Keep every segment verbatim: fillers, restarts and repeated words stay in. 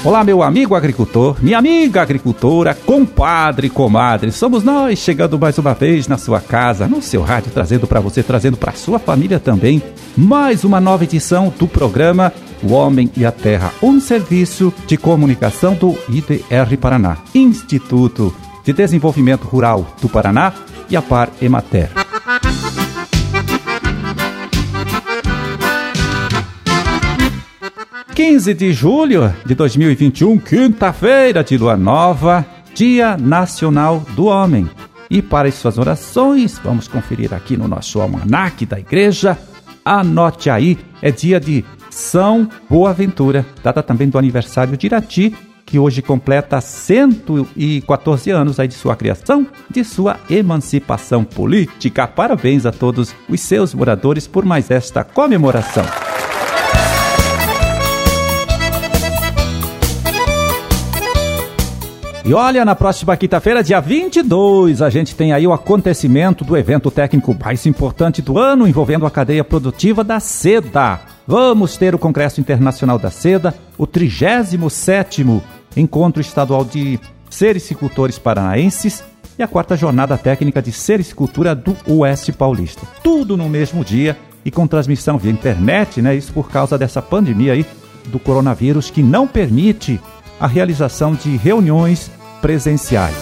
Olá, meu amigo agricultor, minha amiga agricultora, compadre, comadre. Somos nós chegando mais uma vez na sua casa, no seu rádio, trazendo para você, trazendo para sua família também, mais uma nova edição do programa O Homem e a Terra, um serviço de comunicação do I D R Paraná, Instituto de Desenvolvimento Rural do Paraná e a Par Emater. quinze de julho de dois mil e vinte e um, quinta-feira de lua nova, Dia Nacional do Homem. E para as suas orações, vamos conferir aqui no nosso almanaque da igreja. Anote aí, é dia de São Boaventura, data também do aniversário de Irati, que hoje completa cento e quatorze anos aí de sua criação, de sua emancipação política. Parabéns a todos os seus moradores por mais esta comemoração. E olha, na próxima quinta-feira, dia vinte e dois, a gente tem aí o acontecimento do evento técnico mais importante do ano, envolvendo a cadeia produtiva da seda. Vamos ter o Congresso Internacional da Seda, o trigésimo sétimo Encontro Estadual de Sericicultores Paranaenses e a quarta Jornada Técnica de Sericicultura do Oeste Paulista. Tudo no mesmo dia e com transmissão via internet, né? Isso por causa dessa pandemia aí do coronavírus que não permite a realização de reuniões presenciais.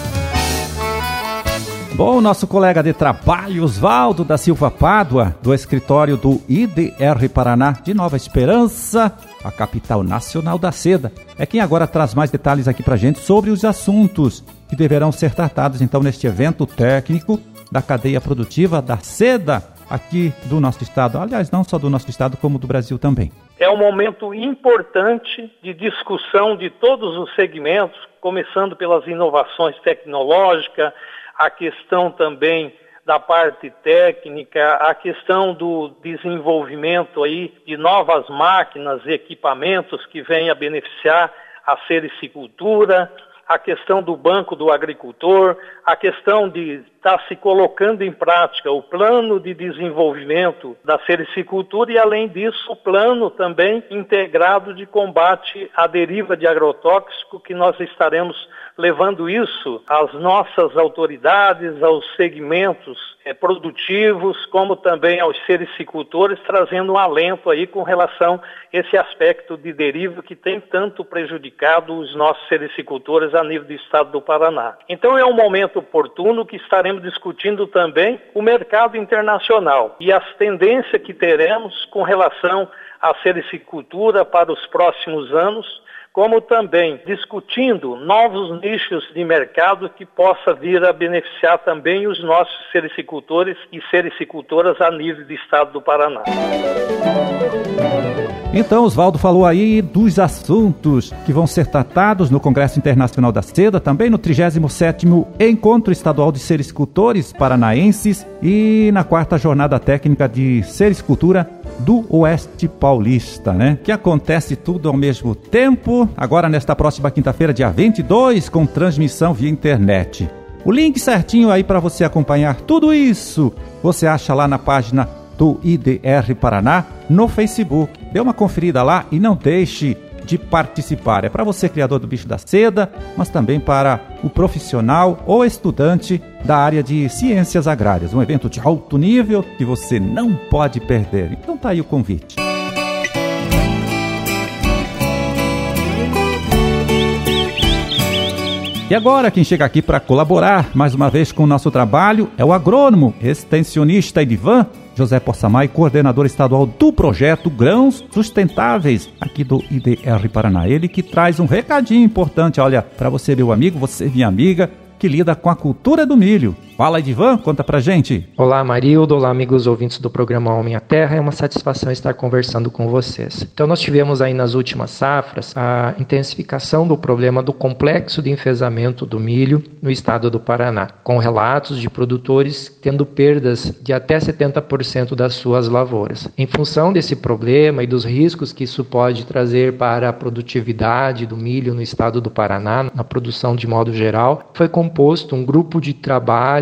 Bom, nosso colega de trabalho, Oswaldo da Silva Pádua, do escritório do I D R Paraná de Nova Esperança, a capital nacional da seda, é quem agora traz mais detalhes aqui pra gente sobre os assuntos que deverão ser tratados então neste evento técnico da cadeia produtiva da seda aqui do nosso estado. Aliás, não só do nosso estado, como do Brasil também. É um momento importante de discussão de todos os segmentos, começando pelas inovações tecnológicas, a questão também da parte técnica, a questão do desenvolvimento aí de novas máquinas e equipamentos que venham a beneficiar a sericicultura, a questão do Banco do Agricultor, a questão de estar se colocando em prática o plano de desenvolvimento da sericicultura e, além disso, o plano também integrado de combate à deriva de agrotóxico, que nós estaremos levando isso às nossas autoridades, aos segmentos é, produtivos, como também aos sericicultores, trazendo um alento aí com relação a esse aspecto de deriva que tem tanto prejudicado os nossos sericicultores a nível do estado do Paraná. Então é um momento oportuno que estaremos discutindo também o mercado internacional e as tendências que teremos com relação à sericicultura para os próximos anos, como também discutindo novos nichos de mercado que possa vir a beneficiar também os nossos sericicultores e sericicultoras a nível do estado do Paraná. Então, Oswaldo falou aí dos assuntos que vão ser tratados no Congresso Internacional da Seda, também no trigésimo sétimo Encontro Estadual de Sericicultores Paranaenses e na quarta Jornada Técnica de Sericicultura do Oeste Paulista, né? Que acontece tudo ao mesmo tempo, agora nesta próxima quinta-feira, dia vinte e dois, com transmissão via internet. O link certinho aí para você acompanhar tudo isso, você acha lá na página do I D R Paraná no Facebook. Dê uma conferida lá e não deixe de participar. É para você, criador do bicho da seda, mas também para o profissional ou estudante da área de ciências agrárias. Um evento de alto nível que você não pode perder. Então tá aí o convite. E agora quem chega aqui para colaborar mais uma vez com o nosso trabalho é o agrônomo, extensionista Edivan José Possamay, coordenador estadual do projeto Grãos Sustentáveis aqui do I D R Paraná. Ele que traz um recadinho importante, olha, para você, meu amigo, você, minha amiga, que lida com a cultura do milho. Fala, Edivan, conta pra gente. Olá, Marildo, olá, amigos ouvintes do programa Homem à Terra, é uma satisfação estar conversando com vocês. Então, nós tivemos aí nas últimas safras a intensificação do problema do complexo de enfezamento do milho no estado do Paraná, com relatos de produtores tendo perdas de até setenta por cento das suas lavouras. Em função desse problema e dos riscos que isso pode trazer para a produtividade do milho no estado do Paraná, na produção de modo geral, foi composto um grupo de trabalho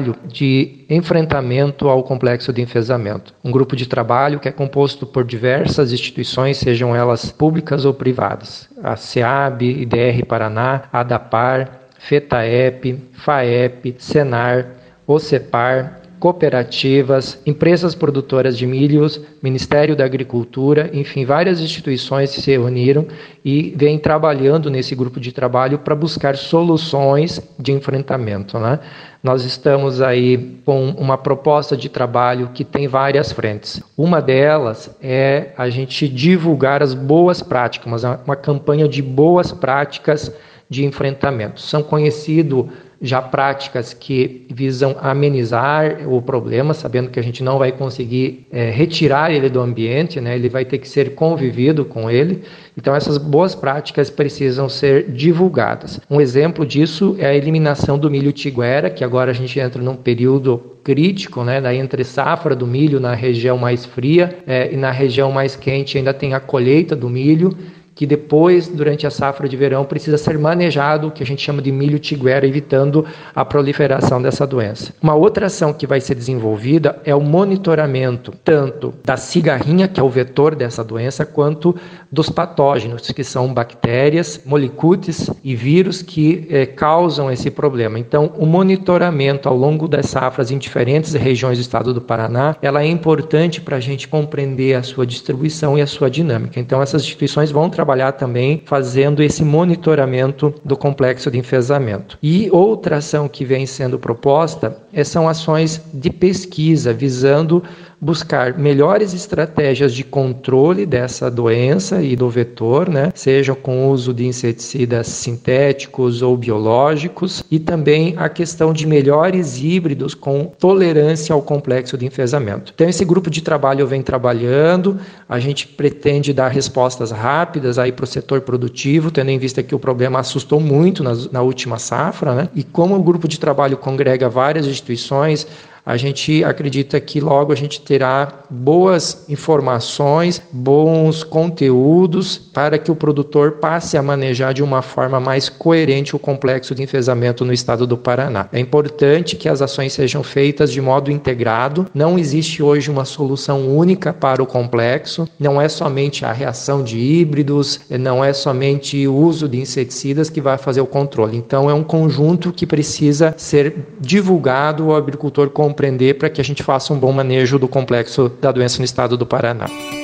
trabalho de enfrentamento ao complexo de enfesamento. Um grupo de trabalho que é composto por diversas instituições, sejam elas públicas ou privadas. A SEAB, I D R Paraná, ADAPAR, FETAEP, FAEP, SENAR, OCEPAR, cooperativas, empresas produtoras de milhos, Ministério da Agricultura, enfim, várias instituições se reuniram e vêm trabalhando nesse grupo de trabalho para buscar soluções de enfrentamento, né? Nós estamos aí com uma proposta de trabalho que tem várias frentes. Uma delas é a gente divulgar as boas práticas, uma, uma campanha de boas práticas de enfrentamento. São conhecidos já práticas que visam amenizar o problema, sabendo que a gente não vai conseguir é, retirar ele do ambiente, né? Ele vai ter que ser convivido com ele. Então, essas boas práticas precisam ser divulgadas. Um exemplo disso é a eliminação do milho tiguera, que agora a gente entra num período crítico, né, da entre safra do milho na região mais fria é, e na região mais quente ainda tem a colheita do milho, que depois, durante a safra de verão, precisa ser manejado, o que a gente chama de milho tiguera, evitando a proliferação dessa doença. Uma outra ação que vai ser desenvolvida é o monitoramento, tanto da cigarrinha, que é o vetor dessa doença, quanto dos patógenos, que são bactérias, molicutes e vírus que eh, causam esse problema. Então, o monitoramento ao longo das safras em diferentes regiões do estado do Paraná, ela é importante para a gente compreender a sua distribuição e a sua dinâmica. Então, essas instituições vão trabalhar trabalhar também fazendo esse monitoramento do complexo de enfesamento. E outra ação que vem sendo proposta são ações de pesquisa visando buscar melhores estratégias de controle dessa doença e do vetor, né? Seja com o uso de inseticidas sintéticos ou biológicos, e também a questão de melhores híbridos com tolerância ao complexo de enfesamento. Então, esse grupo de trabalho vem trabalhando, a gente pretende dar respostas rápidas aí para o setor produtivo, tendo em vista que o problema assustou muito na, na última safra, né? E como o grupo de trabalho congrega várias instituições, a gente acredita que logo a gente terá boas informações, bons conteúdos para que o produtor passe a manejar de uma forma mais coerente o complexo de enfesamento no estado do Paraná. É importante que as ações sejam feitas de modo integrado. Não existe hoje uma solução única para o complexo. Não é somente a reação de híbridos, não é somente o uso de inseticidas que vai fazer o controle. Então é um conjunto que precisa ser divulgado, o agricultor compreender, para que a gente faça um bom manejo do complexo da doença no estado do Paraná.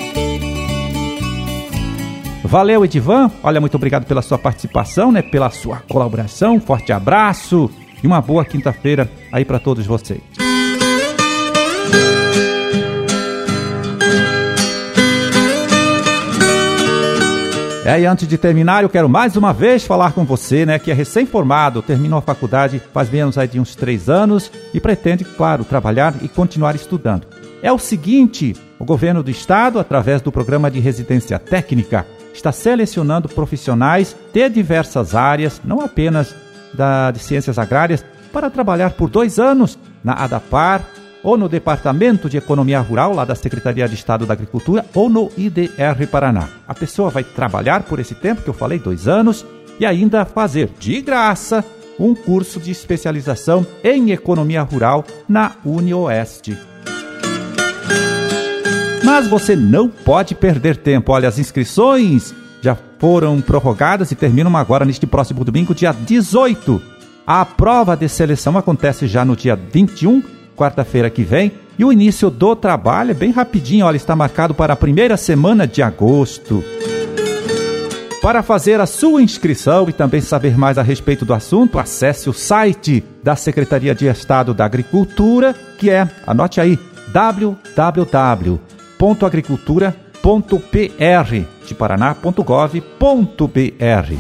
Valeu, Edivan. Olha, muito obrigado pela sua participação, né, pela sua colaboração. Um forte abraço e uma boa quinta-feira aí para todos vocês. É, e antes de terminar, eu quero mais uma vez falar com você, né, que é recém-formado, terminou a faculdade faz menos aí de uns três anos e pretende, claro, trabalhar e continuar estudando. É o seguinte, o governo do estado, através do programa de residência técnica, está selecionando profissionais de diversas áreas, não apenas da, de ciências agrárias, para trabalhar por dois anos na ADAPAR, ou no Departamento de Economia Rural, lá da Secretaria de Estado da Agricultura, ou no I D R Paraná. A pessoa vai trabalhar por esse tempo, que eu falei, dois anos, e ainda fazer, de graça, um curso de especialização em Economia Rural na UniOeste. Mas você não pode perder tempo. Olha, as inscrições já foram prorrogadas e terminam agora neste próximo domingo, dia dezoito. A prova de seleção acontece já no dia vinte e um, quarta-feira que vem, e o início do trabalho é bem rapidinho, olha, está marcado para a primeira semana de agosto. Para fazer a sua inscrição e também saber mais a respeito do assunto, acesse o site da Secretaria de Estado da Agricultura, que é, anote aí, w w w ponto agricultura ponto p r de paraná ponto gov ponto b r.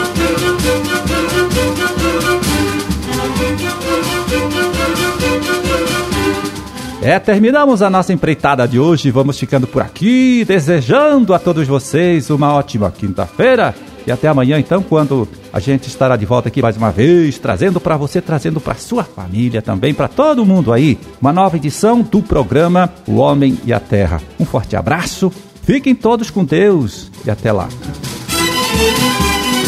É, terminamos a nossa empreitada de hoje, vamos ficando por aqui, desejando a todos vocês uma ótima quinta-feira e até amanhã então, quando a gente estará de volta aqui mais uma vez, trazendo para você, trazendo para sua família também, para todo mundo aí, uma nova edição do programa O Homem e a Terra. Um forte abraço, fiquem todos com Deus e até lá.